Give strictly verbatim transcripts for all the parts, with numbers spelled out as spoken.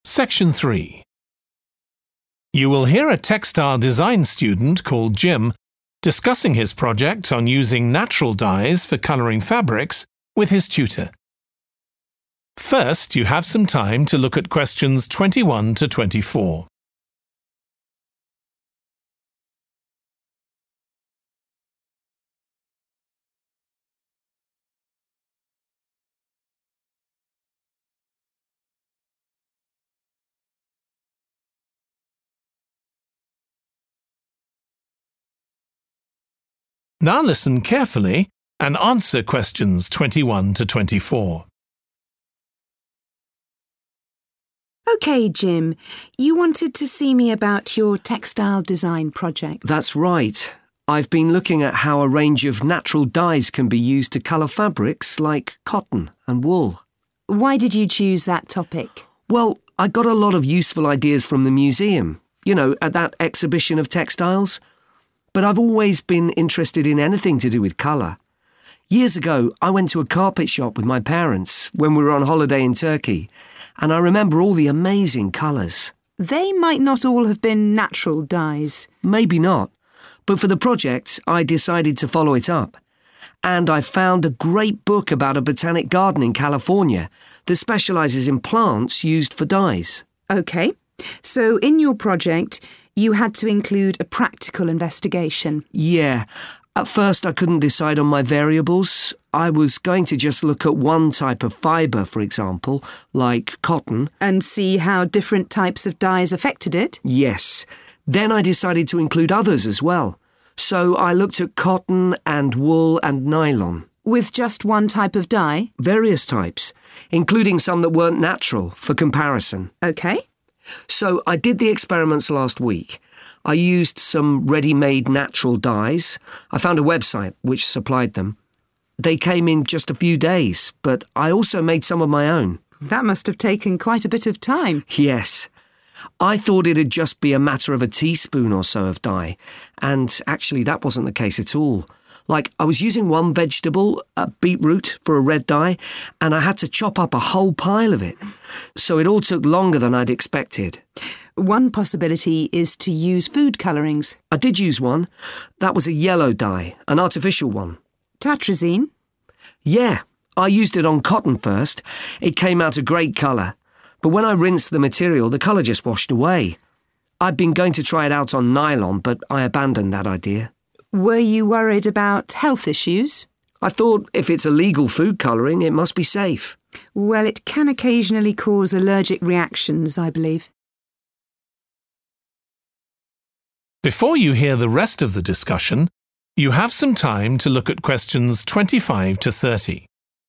Section three. You will hear a textile design student called Jim discussing his project on using natural dyes for colouring fabrics with his tutor. First, you have some time to look at questions twenty-one to twenty-four. Now listen carefully and answer questions twenty-one to twenty-four. OK, Jim, you wanted to see me about your textile design project. That's right. I've been looking at how a range of natural dyes can be used to colour fabrics like cotton and wool. Why did you choose that topic? Well, I got a lot of useful ideas from the museum, you know, at that exhibition of textiles. But I've always been interested in anything to do with colour. Years ago, I went to a carpet shop with my parents when we were on holiday in Turkey, and I remember all the amazing colours. They might not all have been natural dyes. Maybe not, but for the project, I decided to follow it up. And I found a great book about a botanic garden in California that specialises in plants used for dyes. OK, so in your project, you had to include a practical investigation. Yeah. At first I couldn't decide on my variables. I was going to just look at one type of fibre, for example, like cotton. And see how different types of dyes affected it? Yes. Then I decided to include others as well. So I looked at cotton and wool and nylon. With just one type of dye? Various types, including some that weren't natural, for comparison. OK. So I did the experiments last week. I used some ready-made natural dyes. I found a website which supplied them. They came in just a few days, but I also made some of my own. That must have taken quite a bit of time. Yes. I thought it'd just be a matter of a teaspoon or so of dye, and actually that wasn't the case at all. Like, I was using one vegetable, a beetroot, for a red dye, and I had to chop up a whole pile of it. So it all took longer than I'd expected. One possibility is to use food colourings. I did use one. That was a yellow dye, an artificial one. Tartrazine? Yeah, I used it on cotton first. It came out a great colour. But when I rinsed the material, the colour just washed away. I'd been going to try it out on nylon, but I abandoned that idea. Were you worried about health issues? I thought if it's a legal food colouring, it must be safe. Well, it can occasionally cause allergic reactions, I believe. Before you hear the rest of the discussion, you have some time to look at questions twenty-five to thirty.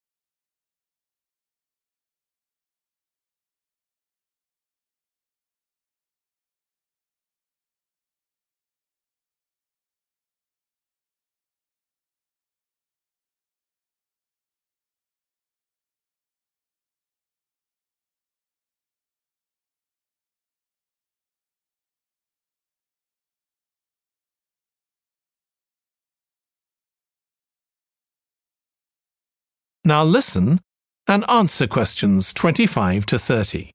Now listen and answer questions twenty-five to thirty.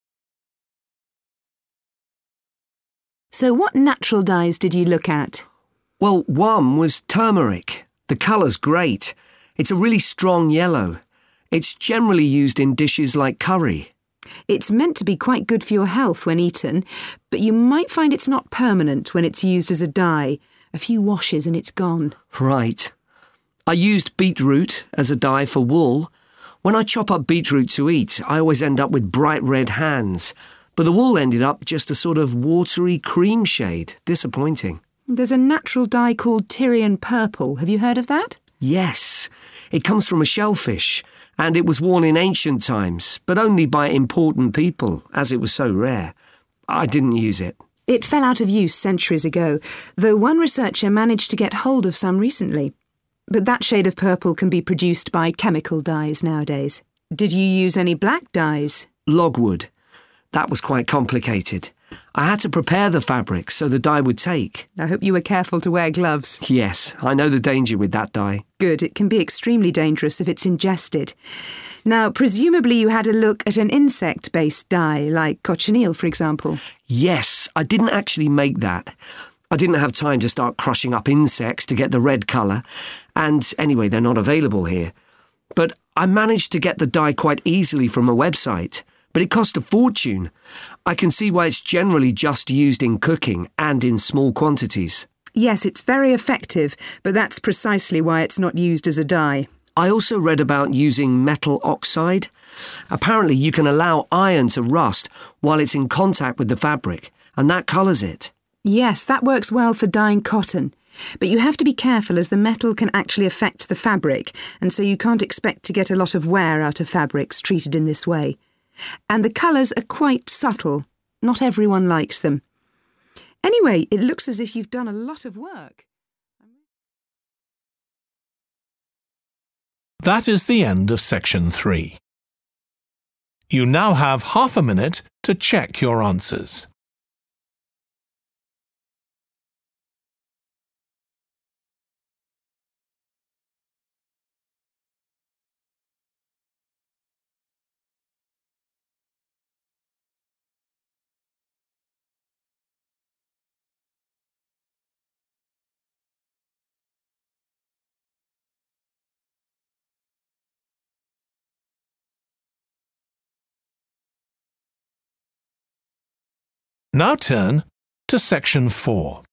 So what natural dyes did you look at? Well, one was turmeric. The colour's great. It's a really strong yellow. It's generally used in dishes like curry. It's meant to be quite good for your health when eaten, but you might find it's not permanent when it's used as a dye. A few washes and it's gone. Right. I used beetroot as a dye for wool. When I chop up beetroot to eat, I always end up with bright red hands. But the wool ended up just a sort of watery cream shade. Disappointing. There's a natural dye called Tyrian purple. Have you heard of that? Yes. It comes from a shellfish, and it was worn in ancient times, but only by important people, as it was so rare. I didn't use it. It fell out of use centuries ago, though one researcher managed to get hold of some recently. But that shade of purple can be produced by chemical dyes nowadays. Did you use any black dyes? Logwood. That was quite complicated. I had to prepare the fabric so the dye would take. I hope you were careful to wear gloves. Yes, I know the danger with that dye. Good, it can be extremely dangerous if it's ingested. Now, presumably you had a look at an insect-based dye, like cochineal, for example. Yes, I didn't actually make that. I didn't have time to start crushing up insects to get the red colour, and anyway, they're not available here. But I managed to get the dye quite easily from a website, but it cost a fortune. I can see why it's generally just used in cooking and in small quantities. Yes, it's very effective, but that's precisely why it's not used as a dye. I also read about using metal oxide. Apparently you can allow iron to rust while it's in contact with the fabric, and that colours it. Yes, that works well for dyeing cotton. But you have to be careful as the metal can actually affect the fabric, and so you can't expect to get a lot of wear out of fabrics treated in this way. And the colours are quite subtle. Not everyone likes them. Anyway, it looks as if you've done a lot of work. That is the end of section three. You now have half a minute to check your answers. Now turn to section four.